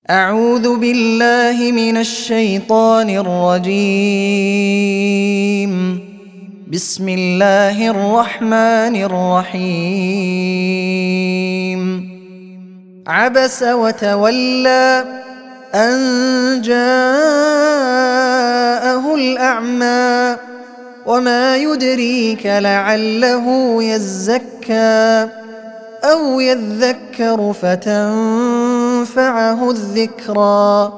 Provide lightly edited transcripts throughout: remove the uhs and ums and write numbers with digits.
أعوذ بالله من الشيطان الرجيم. بسم الله الرحمن الرحيم. عبس وتولى أن جاءه الأعمى وما يدريك لعله يزكى أو يذكر فتنفعه الذكرى.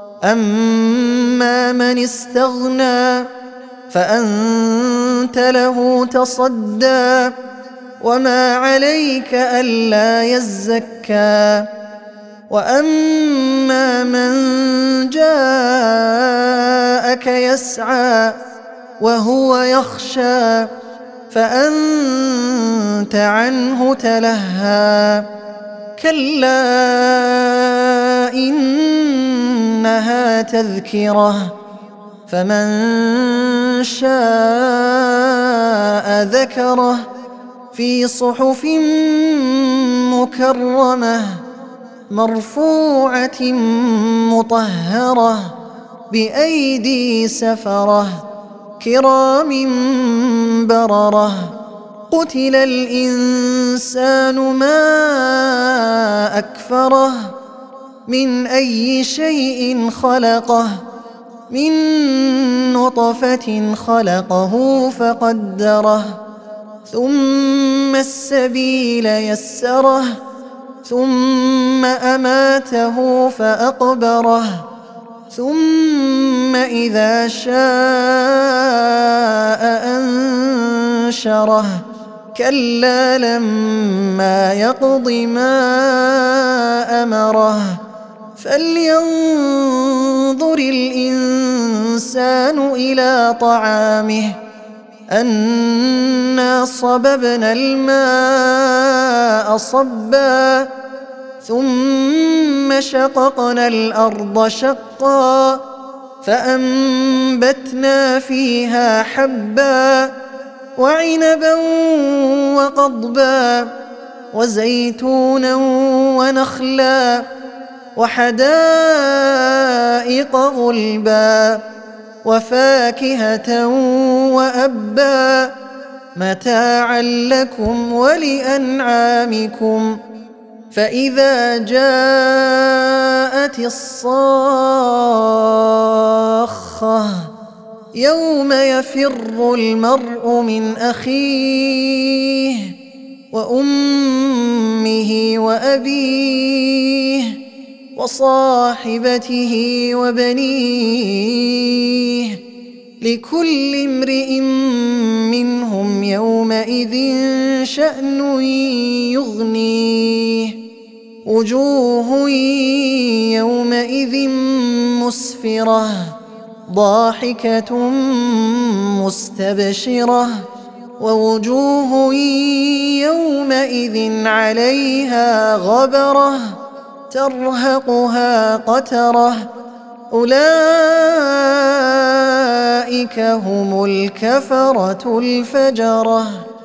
أما من استغنى فأنت له تصدى وما عليك ألا يزكى. وأما من جاءك يسعى وهو يخشى فأنت عنه تلهى. كلا إنها تذكرة فمن شاء ذكره في صحف مكرمة مرفوعة مطهرة بأيدي سفرة كرام بررة. قتل الإنسان ما أكفره من أي شيء خلقه من نطفة خلقه فقدره ثم السبيل يسره ثم أماته فأقبره ثم إذا شاء أنشره. كلا لما يقض ما أمره. فلينظر الإنسان إلى طعامه أنا صببنا الماء صبا ثم شققنا الأرض شقا فأنبتنا فيها حبا وعنبا وقضبا وزيتونا ونخلا وحدائق غلبا وفاكهة وأبا متاعا لكم ولأنعامكم. فإذا جاءت الصاخة يوم يفر المرء من أخيه وأمه وأبيه وصاحبته وبنيه لكل امرئ منهم يومئذ شأن يغنيه. وجوه يومئذ مسفرة ضاحكة مستبشرة ووجوه يومئذ عليها غبرة ترهقها قترة. أولئك هم الكفرة الفجرة.